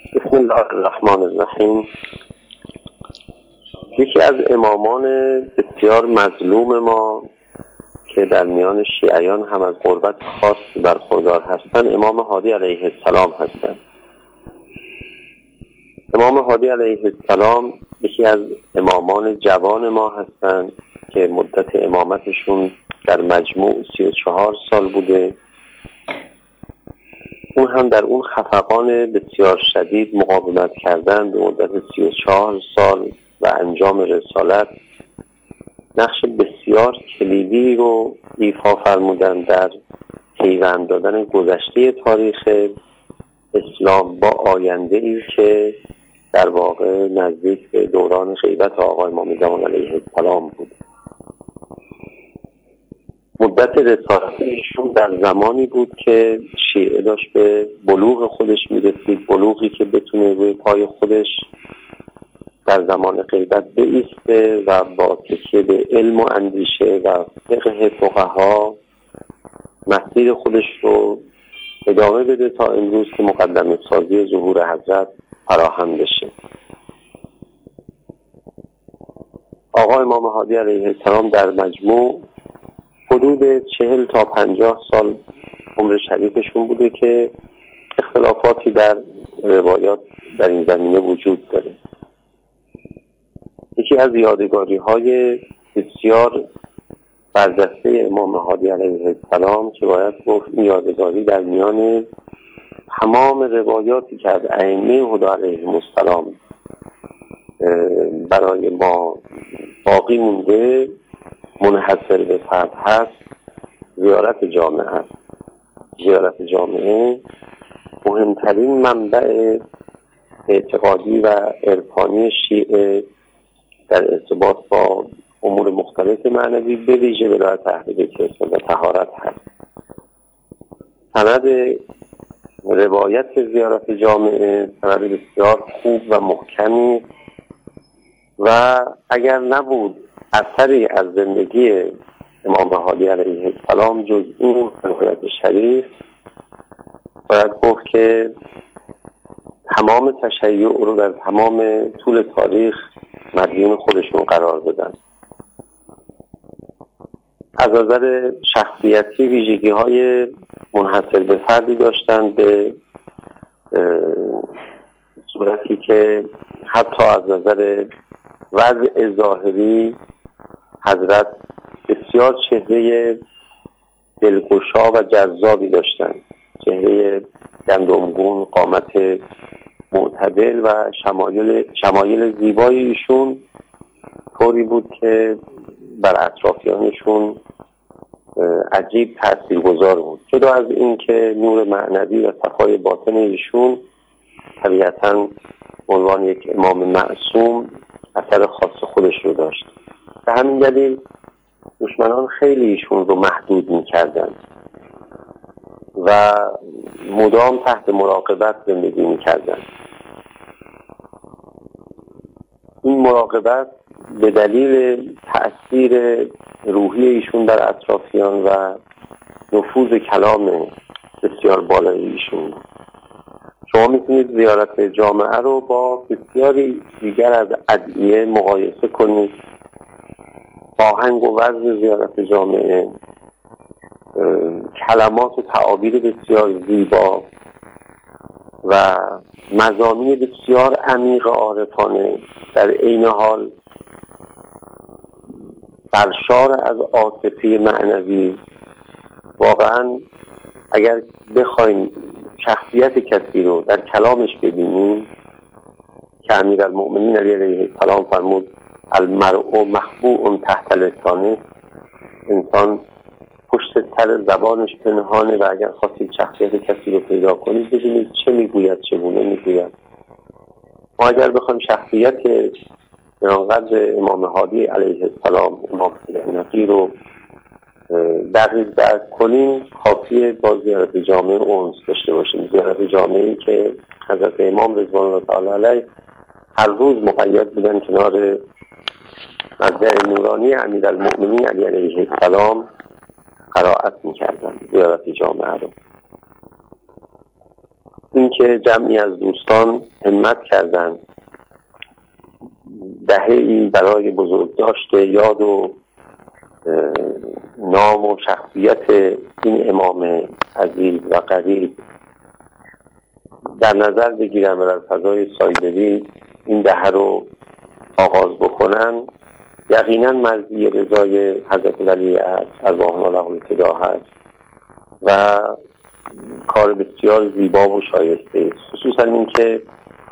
بسم الله الرحمن الرحیم. یکی از امامان بسیار مظلوم ما که در میان شیعیان هم از قربت خاص برخوردار هستند، امام هادی علیه السلام هستند. امام هادی علیه السلام یکی از امامان جوان ما هستند که مدت امامتشون در مجموع 34 سال بوده. اون هم در اون خفقان بسیار شدید مقاومت کردن به مدت 34 سال و انجام رسالت نقش بسیار کلیدی رو ایفا فرمودن در پیوند دادن گذشته تاریخ اسلام با آینده ای که در واقع نزدیک به دوران غیبت آقای امام زمان علیه السلام بود. مدت رسالت ایشون در زمانی بود که شیعه داشت به بلوغ خودش میرسید، بلوغی که بتونه روی پای خودش در زمان غیبت بایسته و با تکیه به علم و اندیشه و فقه فقها مسیر خودش رو ادامه بده تا امروز که مقدمه سازی ظهور حضرت فراهم بشه. آقای امام هادی علیه السلام در مجموع حدود 40 تا 50 سال عمر شریفشون بوده که اختلافاتی در روایات در این زمینه وجود داره. یکی از یادگاری‌های بسیار برجسته امام هادی علیه السلام که باید گفت این یادگاری در میان تمام روایاتی که از ائمه هدی علیهم السلام برای ما باقی مونده منحصر به فرد هست، زیارت جامعه است. زیارت جامعه مهمترین منبع اعتقادی و عرفانی شیعه در ارتباط با امور مختلف معنوی به ویژه ولایت اهل بیت و طهارت هست. سند روایت زیارت جامعه سند بسیار خوب و محکمی و اگر نبود اثری از زندگی امام هادی علیه السلام جز این روایت شریف، باید گفت که تمام تشیع رو در تمام طول تاریخ مدیون خودشون قرار دادن. از نظر شخصیتی ویژگی‌های منحصر به فردی داشتن به صورتی که حتی از نظر وضع ظاهری حضرت بسیار چهره دلگشا و جذابی داشتن. چهره گندمگون، قامت معتدل و شمایل زیبای ایشون طوری بود که بر اطرافیانشون عجیب تاثیرگذار بود. جدا از این که نور معنوی و صفای باطن ایشون طبیعتاً عنوان یک امام معصوم اثر خاص خودش رو داشت. به همین دلیل دشمنان خیلی ایشون رو محدود می‌کردند و مدام تحت مراقبت زندگی می‌کردند. این مراقبت به دلیل تأثیر روحی ایشون در اطرافیان و نفوذ کلام بسیار بالای ایشون. شما میتونید زیارت جامعه رو با بسیاری دیگر از ادعیه مقایسه کنید. آهنگ و وزن زیارت جامعه، کلمات و تعابیر بسیار زیبا و مضامین بسیار عمیق عارفانه، در عین حال سرشار از عاطفه معنوی. واقعا اگر بخوایم شخصیت کسی رو در کلامش ببینیم که امیرالمؤمنین علی علیه السلام فرمود المرء مخبوء تحت لسانه، انسان پشت سر زبانش پنهانه و اگر خواستید شخصیت کسی رو پیدا کنید ببینید چه میگوید، چگونه میگوید. ما اگر بخوایم شخصیت انقدر امام هادی علیه السلام امام نقی رو دقیق درک کنیم، کافیه با زیارت جامعه انس داشته باشیم. زیارت جامعه‌ای که حضرت امام رضوان الله تعالی علیه هر روز مقید بودن کنار مبدأ نورانی امیرالمؤمنین علی علیه السلام قرائت می‌کردن زیارت جامعه رو. اینکه جمعی از دوستان همت کردند دهه‌ای برای بزرگداشت یاد و نام و شخصیت این امام عزیز و قریب در نظر بگیرن و در فضای سایدری این دهه رو آغاز بکنن، یقینا مرضی رضای حضرت ولی عصر ارواحنا له الفدا هست و کار بسیار زیبا و شایسته است. خصوصا اینکه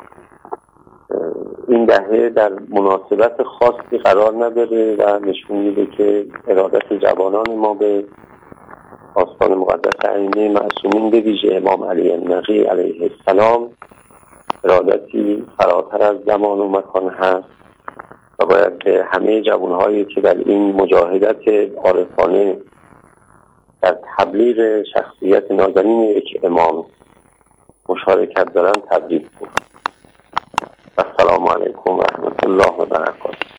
این دهه در مناسبت خاصی قرار نداره و نشون میده که ارادت جوانان ما به آستان مقدس ائمه معصومین به ویژه امام علی النقی علیه السلام ارادتی فراتر از زمان و مکان هست و باید به همه جوانهایی که در این مجاهدت عارفانه در تبلیغ شخصیت نازنین یک امام مشارکت دارن تبریک بود. السلام علیکم و رحمت الله و برکاته.